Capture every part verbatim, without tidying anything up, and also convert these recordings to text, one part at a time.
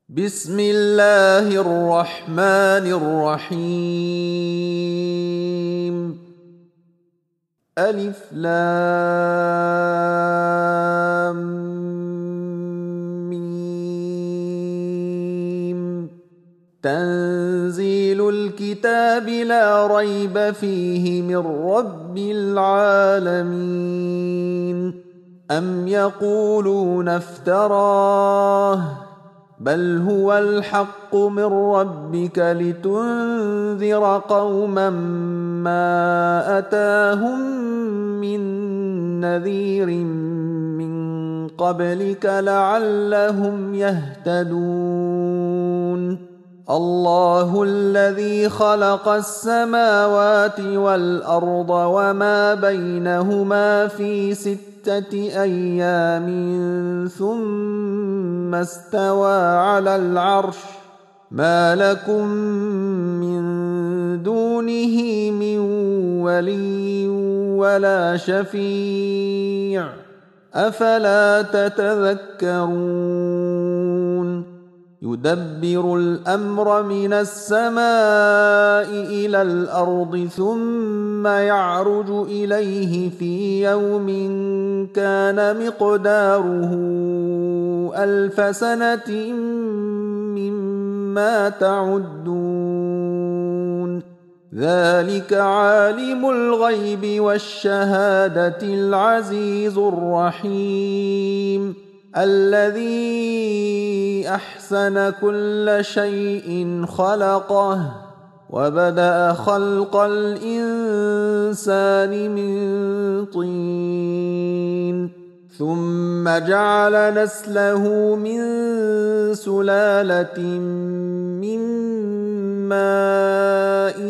بسم الله الرحمن الرحيم. ألف لام ميم. تنزيل الكتاب لا ريب فيه من رب العالمين. أم يقولون افتراه بل هو الحق من ربك لتنذر قوما ما أتاهم من نذير من قبلك لعلهم يهتدون. الله الذي خلق السماوات والأرض وما بينهما في ستة أيام ثم استوى على العرش ما لكم من دونه من ولي ولا شفيع أفلا تتذكرون. يدبر الأمر من السماء إلى الأرض ثم يعرج إليه في يوم كان مقداره ألف سنة مما تعدون. ذلك عالم الغيب والشهادة العزيز الرحيم الذي أحسن كل شيء خلقه وبدأ خلق الإنسان من طين ثم جعل نسله من سلالة من ماء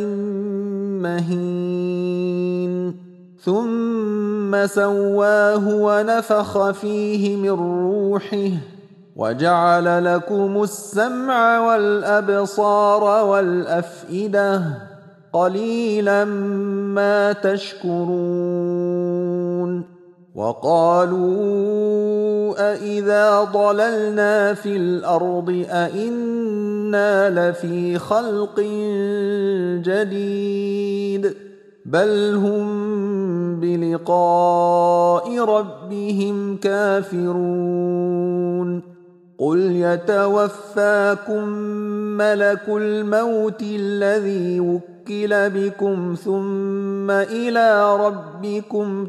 مهين ثم سواه ونفخ فيه من روحه وجعل لكم السمع والأبصار والأفئدة قليلا ما تشكرون. وقالوا أإذا ضللنا في الأرض أإنا لفي خلق جديد بل هم بلقاء ربهم كافرون. قل يتوفاكم ملك الموت الذي وكل بكم ثم إلى ربكم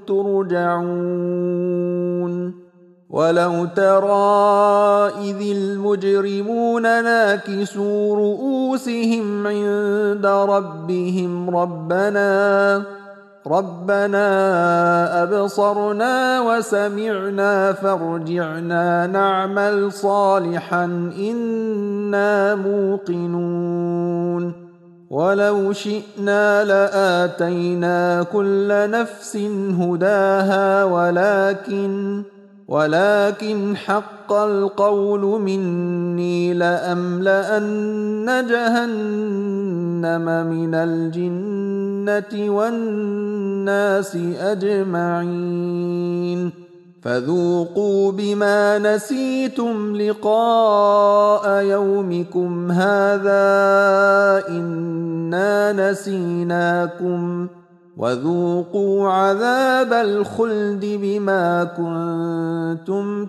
ترجعون. ولو ترى إذ المجرمون ناكسوا رؤوسهم عند ربهم ربنا ربنا أبصرنا وسمعنا فارجعنا نعمل صالحا إنا موقنون. ولو شئنا لآتينا كل نفس هداها ولكن ولكن حق القول مني لأملأن جهنم من الجنة والناس أجمعين. فذوقوا بما نسيتم لقاء يومكم هذا إنا نسيناكم وذوقوا عذاب الخلد بما كنتم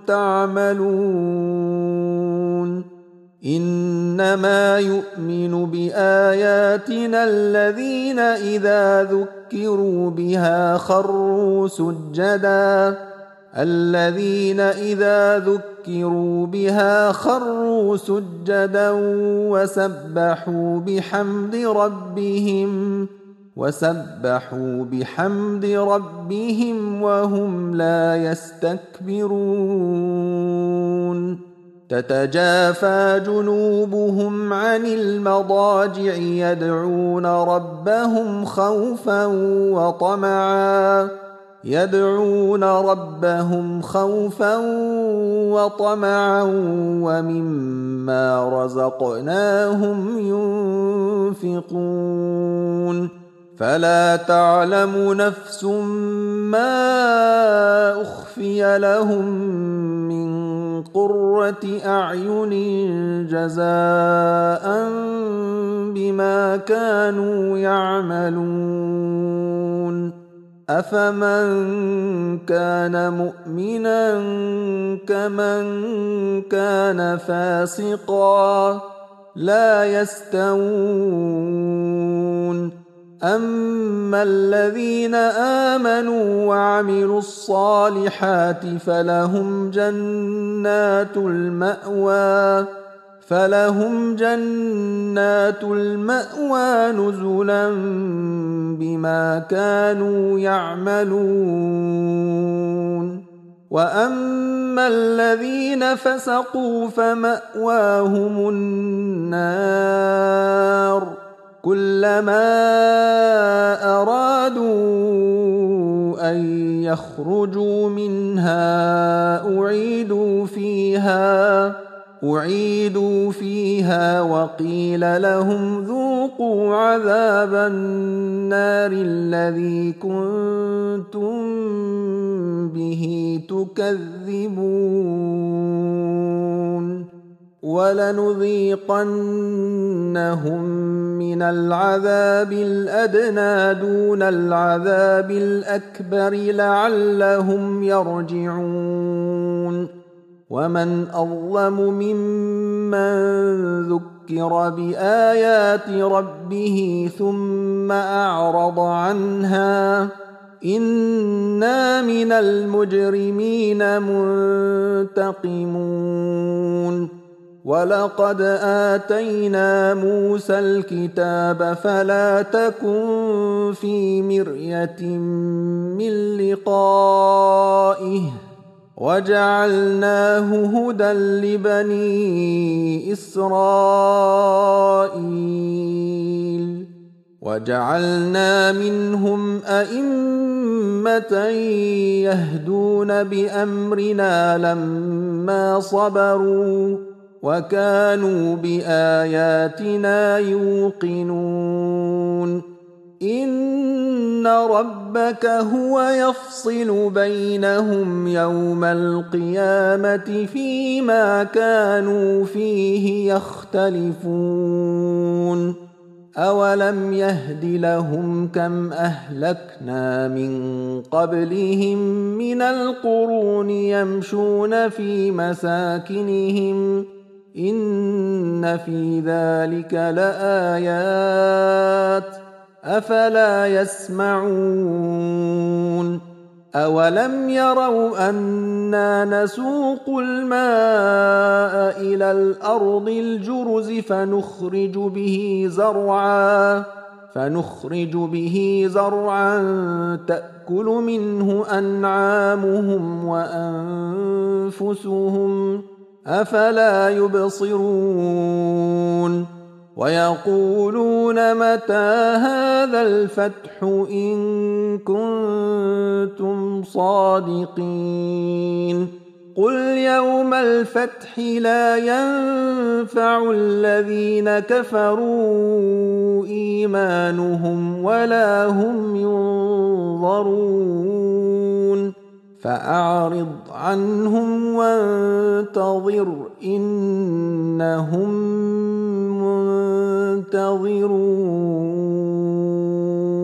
تعملون. إنما يؤمن بآياتنا الذين إذا ذكروا بها خروا سجدا الذين إذا ذكروا بها خروا سجدا وسبحوا بحمد ربهم وسبحوا بحمد ربهم وهم لا يستكبرون. تتجافى جنوبهم عن المضاجع يدعون ربهم خوفا وطمعا يدعون ربهم خوفا وطمعا ومما رزقناهم ينفقون. فلا تعلم نفس ما أخفي لهم من قرة أعين جزاء بما كانوا يعملون أفمن كان مؤمنا كمن كان فاسقا لا يستوون أما الذين آمنوا وعملوا الصالحات فلهم جنات المأوى فلهم جنات المأوى نزلا بما كانوا يعملون وأما الذين فسقوا فمأواهم النار كلما أرادوا أن يخرجوا منها أعيدوا فيها أعيدوا فيها وقيل لهم ذوقوا عذاب النار الذي كنتم به تكذبون ولنذيقنهم من العذاب الأدنى دون العذاب الأكبر لعلهم يرجعون ومن أظلم ممن ذكر بآيات ربه ثم أعرض عنها إنا من المجرمين منتقمون ولقد آتينا موسى الكتاب فلا تكن في مرية من لقائه وجعلناه هدى لبني إسرائيل وجعلنا منهم أئمة يهدون بأمرنا لما صبروا وكانوا بآياتنا يوقنون إن ربك هو يفصل بينهم يوم القيامة فيما كانوا فيه يختلفون أولم يهد لهم كم أهلكنا من قبلهم من القرون يمشون في مساكنهم إن في ذلك لآيات أفلا يسمعون أولم يروا أنا نسوق الماء إلى الأرض الجرز فنخرج به زرعا فنخرج به زرعا تأكل منه أنعامهم وأنفسهم أفلا يبصرون ويقولون متى هذا الفتح إن كنتم صادقين قل يوم الفتح لا ينفع الذين كفروا إيمانهم ولا هم ينظرون فأعرض عنهم وانتظر إنهم منتظرون